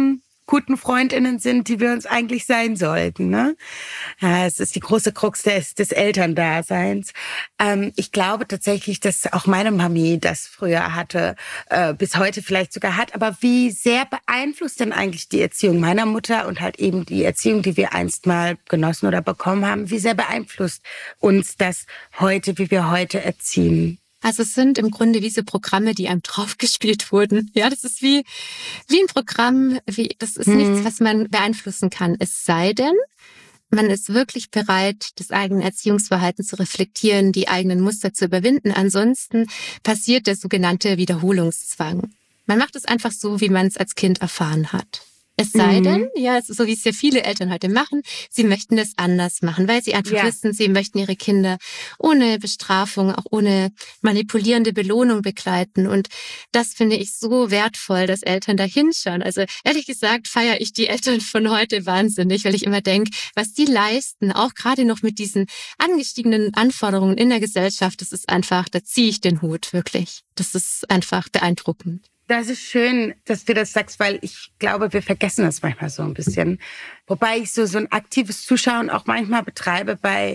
guten FreundInnen sind, die wir uns eigentlich sein sollten. Ne? Ja, es ist die große Krux des Elterndaseins. Ich glaube tatsächlich, dass auch meine Mami das früher hatte, bis heute vielleicht sogar hat. Aber wie sehr beeinflusst denn eigentlich die Erziehung meiner Mutter und halt eben die Erziehung, die wir einst mal genossen oder bekommen haben, wie sehr beeinflusst uns das heute, wie wir heute erziehen? Also es sind im Grunde diese Programme, die einem draufgespielt wurden. Ja, das ist wie ein Programm, das ist nichts, was man beeinflussen kann. Es sei denn, man ist wirklich bereit, das eigene Erziehungsverhalten zu reflektieren, die eigenen Muster zu überwinden. Ansonsten passiert der sogenannte Wiederholungszwang. Man macht es einfach so, wie man es als Kind erfahren hat. Es sei denn, ja, es ist so, wie es ja viele Eltern heute machen, sie möchten das anders machen, weil sie einfach wissen, sie möchten ihre Kinder ohne Bestrafung, auch ohne manipulierende Belohnung begleiten. Und das finde ich so wertvoll, dass Eltern da hinschauen. Also ehrlich gesagt feiere ich die Eltern von heute wahnsinnig, weil ich immer denke, was die leisten, auch gerade noch mit diesen angestiegenen Anforderungen in der Gesellschaft, das ist einfach, da ziehe ich den Hut, wirklich. Das ist einfach beeindruckend. Das ist schön, dass du das sagst, weil ich glaube, wir vergessen das manchmal so ein bisschen. Wobei ich so ein aktives Zuschauen auch manchmal betreibe. Bei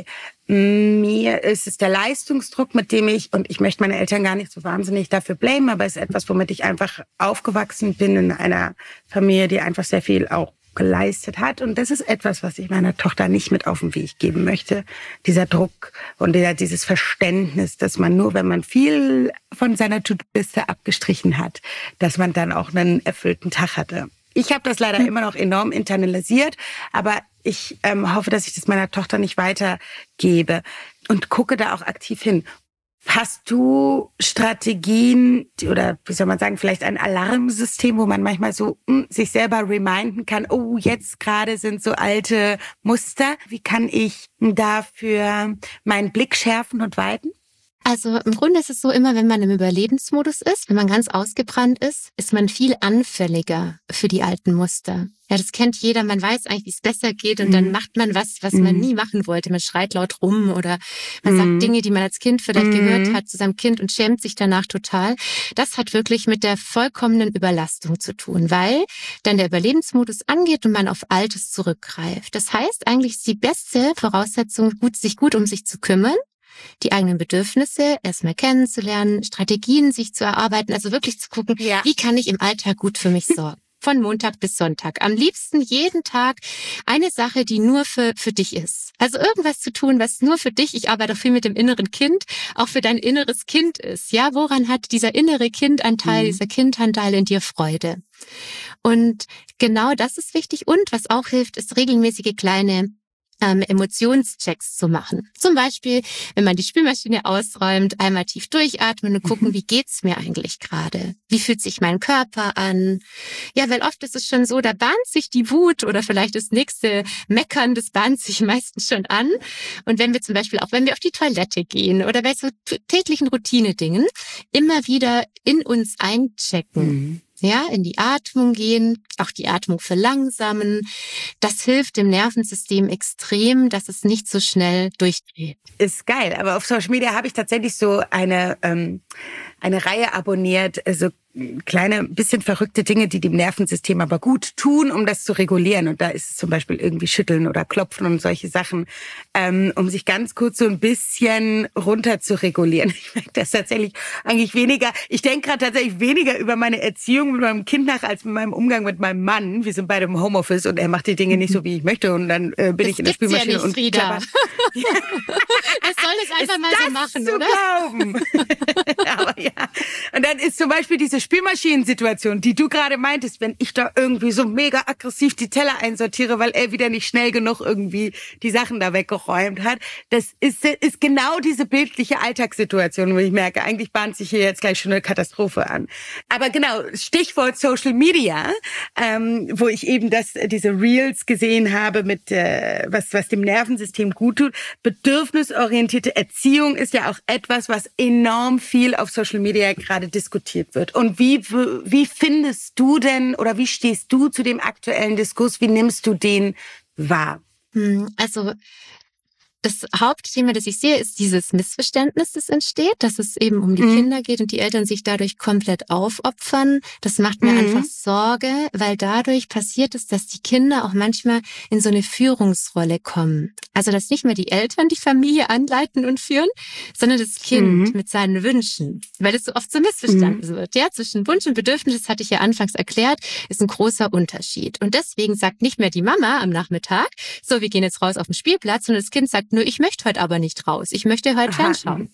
mir ist es der Leistungsdruck, mit dem und ich möchte meine Eltern gar nicht so wahnsinnig dafür blamen, aber es ist etwas, womit ich einfach aufgewachsen bin in einer Familie, die einfach sehr viel auch geleistet hat. Und das ist etwas, was ich meiner Tochter nicht mit auf den Weg geben möchte. Dieser Druck und dieses Verständnis, dass man nur, wenn man viel von seiner To-Do-Liste abgestrichen hat, dass man dann auch einen erfüllten Tag hatte. Ich habe das leider immer noch enorm internalisiert, aber ich hoffe, dass ich das meiner Tochter nicht weitergebe und gucke da auch aktiv hin. Hast du Strategien oder wie soll man sagen, vielleicht ein Alarmsystem, wo man manchmal so sich selber reminden kann, oh, jetzt gerade sind so alte Muster. Wie kann ich dafür meinen Blick schärfen und weiten? Also im Grunde ist es so, immer wenn man im Überlebensmodus ist, wenn man ganz ausgebrannt ist, ist man viel anfälliger für die alten Muster. Ja, das kennt jeder, man weiß eigentlich, wie es besser geht und dann macht man was man nie machen wollte. Man schreit laut rum oder man sagt Dinge, die man als Kind vielleicht gehört hat zu seinem Kind und schämt sich danach total. Das hat wirklich mit der vollkommenen Überlastung zu tun, weil dann der Überlebensmodus angeht und man auf Altes zurückgreift. Das heißt, eigentlich ist die beste Voraussetzung, sich gut um sich zu kümmern, die eigenen Bedürfnisse erstmal kennenzulernen, Strategien sich zu erarbeiten, also wirklich zu gucken, wie kann ich im Alltag gut für mich sorgen. Von Montag bis Sonntag. Am liebsten jeden Tag eine Sache, die nur für dich ist. Also irgendwas zu tun, was nur für dich, ich arbeite auch viel mit dem inneren Kind, auch für dein inneres Kind ist. Ja, woran hat dieser innere Kindanteil, dieser Kindanteil in dir Freude? Und genau das ist wichtig. Und was auch hilft, ist regelmäßige kleine Emotionschecks zu machen. Zum Beispiel, wenn man die Spülmaschine ausräumt, einmal tief durchatmen und gucken, wie geht's mir eigentlich gerade? Wie fühlt sich mein Körper an? Ja, weil oft ist es schon so, da bahnt sich die Wut oder vielleicht das nächste Meckern, das bahnt sich meistens schon an. Und wenn wir zum Beispiel auch, wenn wir auf die Toilette gehen oder bei so täglichen Routine-Dingen, immer wieder in uns einchecken. Ja, in die Atmung gehen, auch die Atmung verlangsamen. Das hilft dem Nervensystem extrem, dass es nicht so schnell durchdreht. Ist geil, aber auf Social Media habe ich tatsächlich so eine Reihe abonniert, so kleine, bisschen verrückte Dinge, die dem Nervensystem aber gut tun, um das zu regulieren. Und da ist es zum Beispiel irgendwie Schütteln oder Klopfen und solche Sachen, um sich ganz kurz so ein bisschen runter zu regulieren. Ich merke das tatsächlich eigentlich weniger. Ich denke gerade tatsächlich weniger über meine Erziehung mit meinem Kind nach, als mit meinem Umgang mit meinem Mann. Wir sind beide im Homeoffice und er macht die Dinge nicht so, wie ich möchte. Und dann bin ich in der Spülmaschine ja nicht, und Frieda. Es soll es einfach mal so machen, zu oder? Glauben. Aber ja. Und dann ist zum Beispiel diese Spülmaschinensituation, die du gerade meintest, wenn ich da irgendwie so mega aggressiv die Teller einsortiere, weil er wieder nicht schnell genug irgendwie die Sachen da weggeräumt hat. Das ist genau diese bildliche Alltagssituation, wo ich merke, eigentlich bahnt sich hier jetzt gleich schon eine Katastrophe an. Aber genau, Stichwort Social Media, wo ich eben diese Reels gesehen habe mit was dem Nervensystem gut tut. Bedürfnisorientierte Erziehung ist ja auch etwas, was enorm viel auf Social Media gerade diskutiert wird. Und wie findest du denn oder wie stehst du zu dem aktuellen Diskurs? Wie nimmst du den wahr? Also das Hauptthema, das ich sehe, ist dieses Missverständnis, das entsteht, dass es eben um die Kinder geht und die Eltern sich dadurch komplett aufopfern. Das macht mir einfach Sorge, weil dadurch passiert es, dass die Kinder auch manchmal in so eine Führungsrolle kommen. Also dass nicht mehr die Eltern die Familie anleiten und führen, sondern das Kind mit seinen Wünschen, weil es so oft so missverstanden wird. Ja, zwischen Wunsch und Bedürfnis, das hatte ich ja anfangs erklärt, ist ein großer Unterschied. Und deswegen sagt nicht mehr die Mama am Nachmittag, so, wir gehen jetzt raus auf den Spielplatz, sondern das Kind sagt, nö, ich möchte heute aber nicht raus. Ich möchte heute fernschauen.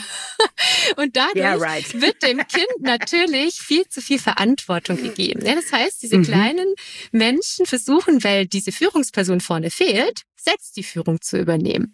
Und dadurch wird dem Kind natürlich viel zu viel Verantwortung gegeben. Ja, das heißt, diese kleinen Menschen versuchen, weil diese Führungsperson vorne fehlt, selbst die Führung zu übernehmen.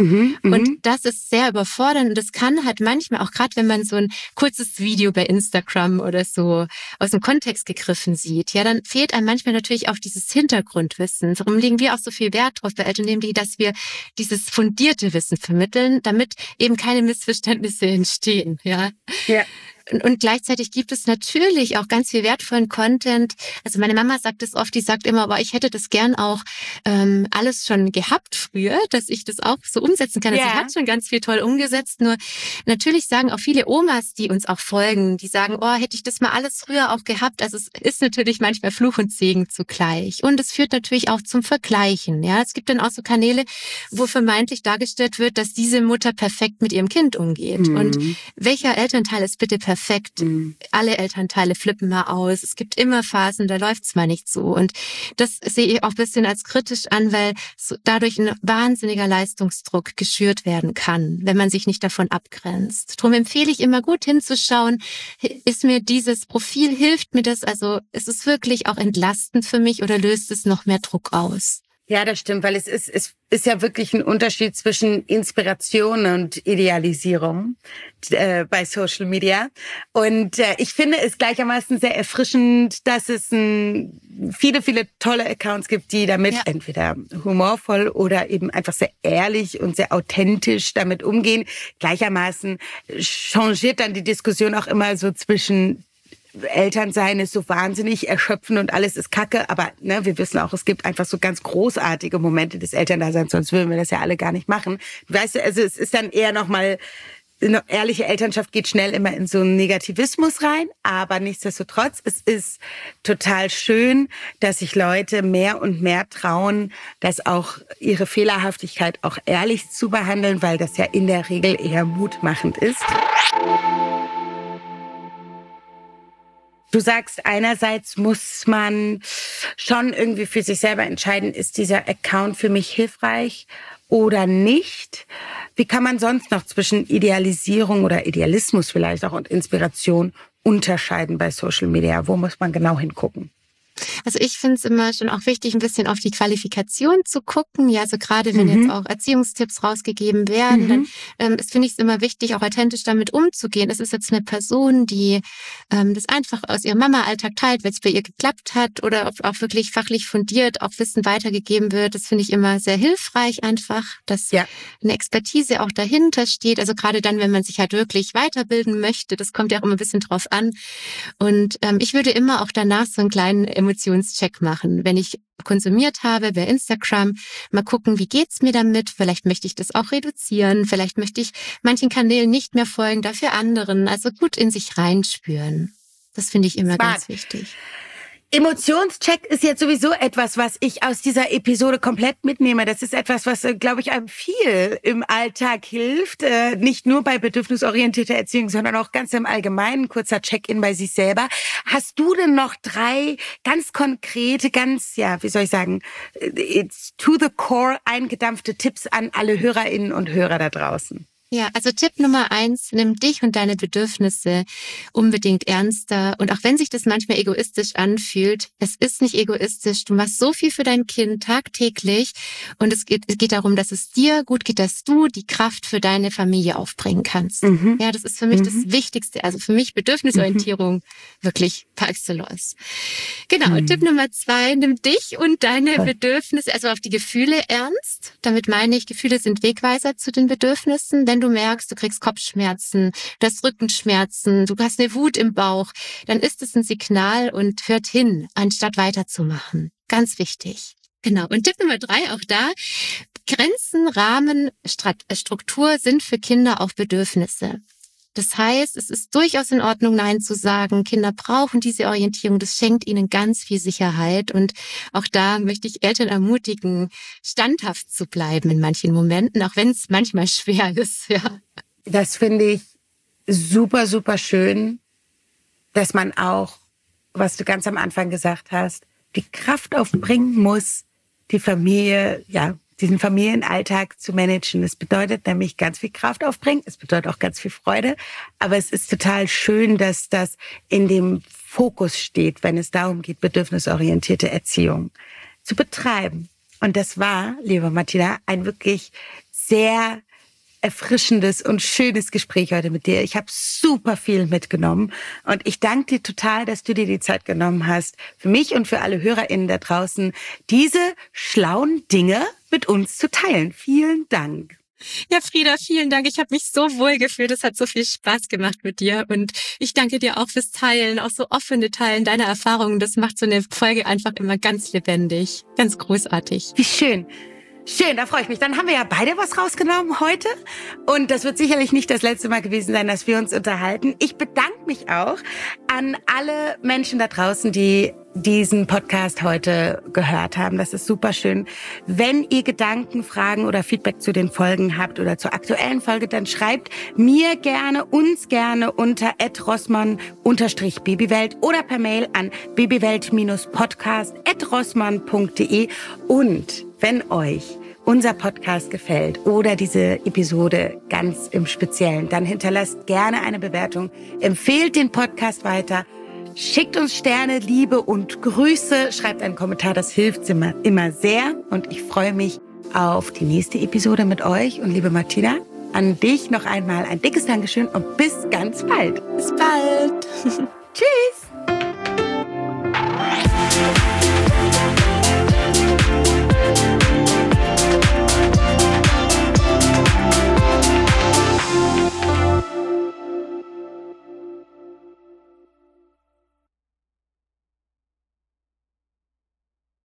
Und das ist sehr überfordernd und das kann halt manchmal auch, gerade wenn man so ein kurzes Video bei Instagram oder so aus dem Kontext gegriffen sieht, ja, dann fehlt einem manchmal natürlich auch dieses Hintergrundwissen. Darum legen wir auch so viel Wert drauf bei Eltern, dass wir dieses fundierte Wissen vermitteln, damit eben keine Missverständnisse entstehen, ja. Ja. Und gleichzeitig gibt es natürlich auch ganz viel wertvollen Content. Also meine Mama sagt es oft, die sagt immer, aber ich hätte das gern auch alles schon gehabt früher, dass ich das auch so umsetzen kann. Also sie hat schon ganz viel toll umgesetzt. Nur natürlich sagen auch viele Omas, die uns auch folgen, die sagen, oh, hätte ich das mal alles früher auch gehabt. Also es ist natürlich manchmal Fluch und Segen zugleich. Und es führt natürlich auch zum Vergleichen. Ja, es gibt dann auch so Kanäle, wo vermeintlich dargestellt wird, dass diese Mutter perfekt mit ihrem Kind umgeht. Und welcher Elternteil ist bitte perfekt? Alle Elternteile flippen mal aus. Es gibt immer Phasen, da läuft's mal nicht so. Und das sehe ich auch ein bisschen als kritisch an, weil dadurch ein wahnsinniger Leistungsdruck geschürt werden kann, wenn man sich nicht davon abgrenzt. Darum empfehle ich immer gut hinzuschauen, ist mir dieses Profil, hilft mir das? Also ist es wirklich auch entlastend für mich oder löst es noch mehr Druck aus? Ja, das stimmt, weil es ist ja wirklich ein Unterschied zwischen Inspiration und Idealisierung bei Social Media. Und ich finde es gleichermaßen sehr erfrischend, dass es viele, viele tolle Accounts gibt, die damit entweder humorvoll oder eben einfach sehr ehrlich und sehr authentisch damit umgehen. Gleichermaßen changiert dann die Diskussion auch immer so zwischen Elternsein ist so wahnsinnig erschöpfend und alles ist Kacke, aber wir wissen auch, es gibt einfach so ganz großartige Momente des Elterndaseins, sonst würden wir das ja alle gar nicht machen. Weißt du, also es ist dann eher nochmal, eine ehrliche Elternschaft geht schnell immer in so einen Negativismus rein, aber nichtsdestotrotz, es ist total schön, dass sich Leute mehr und mehr trauen, dass auch ihre Fehlerhaftigkeit auch ehrlich zu behandeln, weil das ja in der Regel eher mutmachend ist. Du sagst, einerseits muss man schon irgendwie für sich selber entscheiden, ist dieser Account für mich hilfreich oder nicht? Wie kann man sonst noch zwischen Idealisierung oder Idealismus vielleicht auch und Inspiration unterscheiden bei Social Media? Wo muss man genau hingucken? Also ich finde es immer schon auch wichtig, ein bisschen auf die Qualifikation zu gucken. Ja, also gerade wenn jetzt auch Erziehungstipps rausgegeben werden, dann finde ich es immer wichtig, auch authentisch damit umzugehen. Es ist jetzt eine Person, die das einfach aus ihrem Mama-Alltag teilt, weil es bei ihr geklappt hat oder ob auch wirklich fachlich fundiert auch Wissen weitergegeben wird. Das finde ich immer sehr hilfreich einfach, dass eine Expertise auch dahinter steht. Also gerade dann, wenn man sich halt wirklich weiterbilden möchte, das kommt ja auch immer ein bisschen drauf an. Und ich würde immer auch danach so einen kleinen Emotionscheck machen. Wenn ich konsumiert habe bei Instagram, mal gucken, wie geht's mir damit? Vielleicht möchte ich das auch reduzieren. Vielleicht möchte ich manchen Kanälen nicht mehr folgen, dafür anderen. Also gut in sich reinspüren. Das finde ich immer ganz wichtig. Emotionscheck ist jetzt sowieso etwas, was ich aus dieser Episode komplett mitnehme. Das ist etwas, was, glaube ich, einem viel im Alltag hilft. Nicht nur bei bedürfnisorientierter Erziehung, sondern auch ganz im Allgemeinen. Kurzer Check-in bei sich selber. Hast du denn noch 3 ganz konkrete, wie soll ich sagen, to the core eingedampfte Tipps an alle Hörerinnen und Hörer da draußen? Ja, also Tipp Nummer 1, nimm dich und deine Bedürfnisse unbedingt ernster. Und auch wenn sich das manchmal egoistisch anfühlt, es ist nicht egoistisch. Du machst so viel für dein Kind tagtäglich und es geht darum, dass es dir gut geht, dass du die Kraft für deine Familie aufbringen kannst. Ja, das ist für mich das Wichtigste. Also für mich Bedürfnisorientierung wirklich par excellence. Genau, und Tipp Nummer 2, nimm dich und deine Bedürfnisse, also auf die Gefühle ernst. Damit meine ich, Gefühle sind Wegweiser zu den Bedürfnissen. Wenn du merkst, du kriegst Kopfschmerzen, du hast Rückenschmerzen, du hast eine Wut im Bauch, dann ist es ein Signal und hört hin, anstatt weiterzumachen. Ganz wichtig. Genau. Und Tipp Nummer 3, auch da, Grenzen, Rahmen, Struktur sind für Kinder auch Bedürfnisse. Das heißt, es ist durchaus in Ordnung, Nein zu sagen. Kinder brauchen diese Orientierung. Das schenkt ihnen ganz viel Sicherheit. Und auch da möchte ich Eltern ermutigen, standhaft zu bleiben in manchen Momenten, auch wenn es manchmal schwer ist. Ja. Das finde ich super, super schön, dass man auch, was du ganz am Anfang gesagt hast, die Kraft aufbringen muss, die Familie, diesen Familienalltag zu managen. Das bedeutet nämlich ganz viel Kraft aufbringen. Es bedeutet auch ganz viel Freude. Aber es ist total schön, dass das in dem Fokus steht, wenn es darum geht, bedürfnisorientierte Erziehung zu betreiben. Und das war, liebe Martina, ein wirklich sehr erfrischendes und schönes Gespräch heute mit dir. Ich habe super viel mitgenommen und ich danke dir total, dass du dir die Zeit genommen hast, für mich und für alle HörerInnen da draußen, diese schlauen Dinge mit uns zu teilen. Vielen Dank. Ja, Frieda, vielen Dank. Ich habe mich so wohl gefühlt. Es hat so viel Spaß gemacht mit dir. Und ich danke dir auch fürs Teilen, auch so offene Teilen deiner Erfahrungen. Das macht so eine Folge einfach immer ganz lebendig. Ganz großartig. Wie schön. Schön, da freue ich mich. Dann haben wir ja beide was rausgenommen heute. Und das wird sicherlich nicht das letzte Mal gewesen sein, dass wir uns unterhalten. Ich bedanke mich auch an alle Menschen da draußen, die diesen Podcast heute gehört haben. Das ist super schön. Wenn ihr Gedanken, Fragen oder Feedback zu den Folgen habt oder zur aktuellen Folge, dann schreibt mir gerne, uns gerne unter @rossmann_babywelt oder per Mail an babywelt-podcast@rossmann.de. Und wenn euch unser Podcast gefällt oder diese Episode ganz im Speziellen, dann hinterlasst gerne eine Bewertung, empfehlt den Podcast weiter, schickt uns Sterne, Liebe und Grüße, schreibt einen Kommentar, das hilft immer sehr. Und ich freue mich auf die nächste Episode mit euch. Und liebe Martina, an dich noch einmal ein dickes Dankeschön und bis ganz bald. Bis bald. Tschüss.